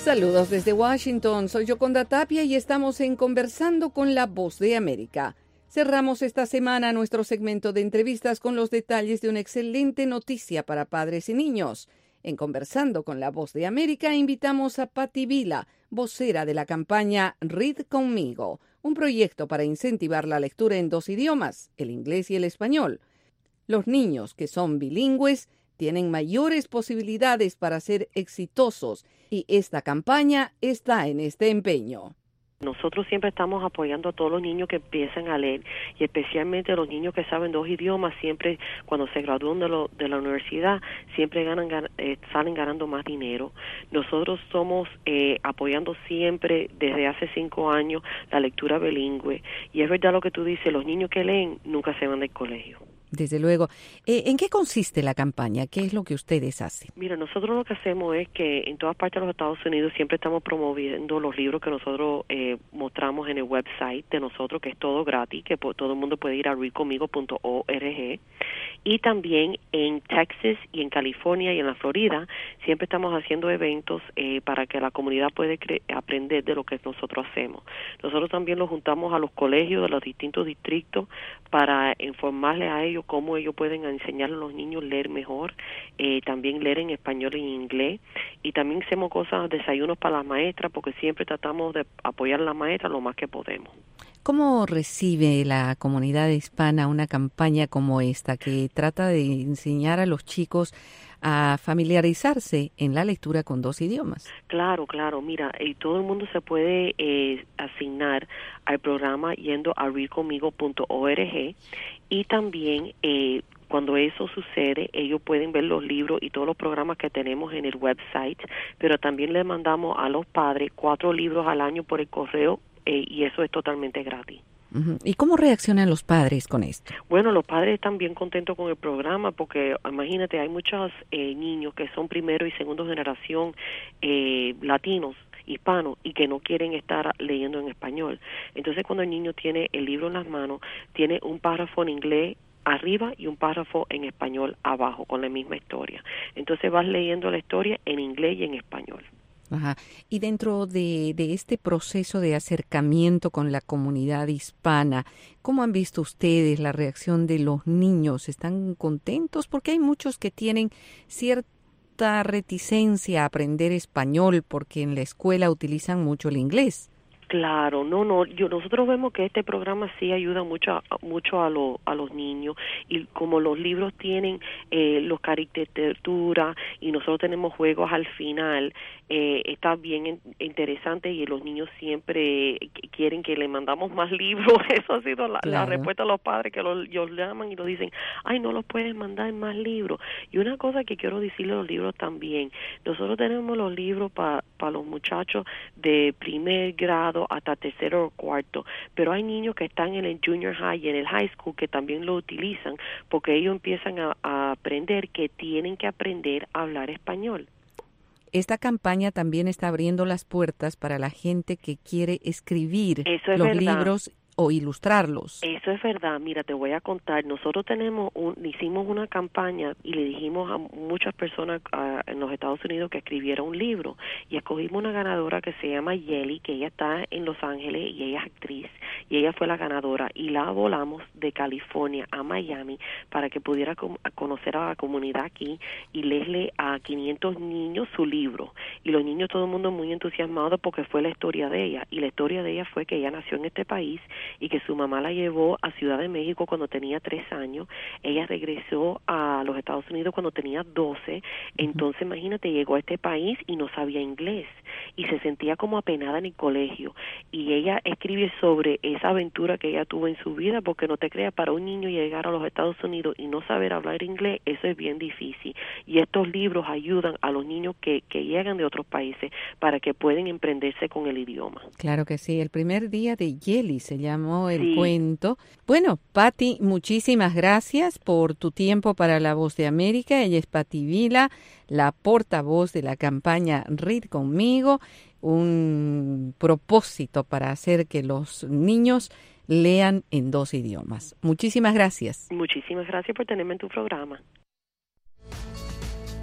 Saludos desde Washington, soy Yoconda Tapia y estamos en Conversando con la Voz de América. Cerramos esta semana nuestro segmento de entrevistas con los detalles de una excelente noticia para padres y niños. En Conversando con la Voz de América invitamos a Patti Vila, vocera de la campaña Read Conmigo, un proyecto para incentivar la lectura en 2 idiomas, el inglés y el español. Los niños que son bilingües tienen mayores posibilidades para ser exitosos y esta campaña está en este empeño. Nosotros siempre estamos apoyando a todos los niños que empiezan a leer y especialmente a los niños que saben 2 idiomas. Siempre cuando se gradúan de la universidad siempre salen ganando más dinero. Nosotros somos apoyando siempre desde hace 5 años la lectura bilingüe y es verdad lo que tú dices, los niños que leen nunca se van del colegio. Desde luego. ¿En qué consiste la campaña? ¿Qué es lo que ustedes hacen? Mira, nosotros lo que hacemos es que en todas partes de los Estados Unidos siempre estamos promoviendo los libros que nosotros mostramos en el website de nosotros, que es todo gratis, que todo el mundo puede ir a readconmigo.org. Y también en Texas y en California y en la Florida siempre estamos haciendo eventos para que la comunidad pueda aprender de lo que nosotros hacemos. Nosotros también los juntamos a los colegios de los distintos distritos para informarles a ellos cómo ellos pueden enseñarle a los niños a leer mejor, también leer en español y en inglés, y también hacemos desayunos para las maestras, porque siempre tratamos de apoyar a las maestras lo más que podemos. ¿Cómo recibe la comunidad hispana una campaña como esta, que trata de enseñar a los chicos a familiarizarse en la lectura con 2 idiomas? Claro, mira, todo el mundo se puede asignar al programa yendo a readconmigo.org y también cuando eso sucede, ellos pueden ver los libros y todos los programas que tenemos en el website, pero también le mandamos a los padres 4 libros al año por el correo y eso es totalmente gratis. ¿Y cómo reaccionan los padres con esto? Bueno, los padres están bien contentos con el programa porque, imagínate, hay muchos niños que son primero y segundo generación latinos, hispanos, y que no quieren estar leyendo en español. Entonces, cuando el niño tiene el libro en las manos, tiene un párrafo en inglés arriba y un párrafo en español abajo con la misma historia. Entonces vas leyendo la historia en inglés y en español. Ajá. Y dentro de este proceso de acercamiento con la comunidad hispana, ¿cómo han visto ustedes la reacción de los niños? ¿Están contentos? Porque hay muchos que tienen cierta reticencia a aprender español porque en la escuela utilizan mucho el inglés. Claro, nosotros vemos que este programa sí ayuda mucho a los niños, y como los libros tienen los caricaturas y nosotros tenemos juegos al final, está bien interesante y los niños siempre quieren que le mandamos más libros. Eso ha sido la respuesta de los padres, que ellos llaman y nos dicen, ay, no los puedes mandar más libros. Y una cosa que quiero decirle a los libros también, nosotros tenemos los libros para los muchachos de primer grado hasta tercero o cuarto, pero hay niños que están en el junior high y en el high school que también lo utilizan porque ellos empiezan a aprender que tienen que aprender a hablar español. Esta campaña también está abriendo las puertas para la gente que quiere escribir los libros o ilustrarlos. Eso es verdad. Mira, te voy a contar. Nosotros hicimos una campaña y le dijimos a muchas personas en los Estados Unidos que escribiera un libro, y escogimos una ganadora que se llama Yeli, que ella está en Los Ángeles y ella es actriz, y ella fue la ganadora, y la volamos de California a Miami para que pudiera conocer a la comunidad aquí y leerle a 500 niños su libro. Y los niños, todo el mundo muy entusiasmado porque fue la historia de ella, y la historia de ella fue que ella nació en este país y que su mamá la llevó a Ciudad de México cuando tenía 3 años. Ella regresó a los Estados Unidos cuando tenía 12. Entonces, imagínate, llegó a este país y no sabía inglés y se sentía como apenada en el colegio. Y ella escribe sobre esa aventura que ella tuvo en su vida, porque no te creas, para un niño llegar a los Estados Unidos y no saber hablar inglés, eso es bien difícil. Y estos libros ayudan a los niños que llegan de otros países para que puedan emprenderse con el idioma. Claro que sí. El primer día de Yeli se llamó el cuento. Bueno, Patti, muchísimas gracias por tu tiempo para La Voz de América. Ella es Patti Vila, la portavoz de la campaña Read Conmigo, un propósito para hacer que los niños lean en 2 idiomas. Muchísimas gracias. Muchísimas gracias por tenerme en tu programa.